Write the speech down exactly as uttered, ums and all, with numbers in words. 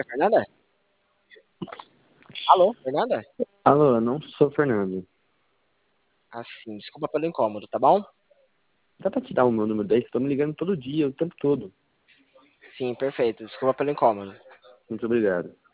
Fernanda? Alô, Fernanda? Alô, não sou o Fernando. Ah, sim, desculpa pelo incômodo, tá bom? Dá pra te dar o meu número daí? Tô me ligando todo dia, o tempo todo. Sim, perfeito. Desculpa pelo incômodo. Muito obrigado.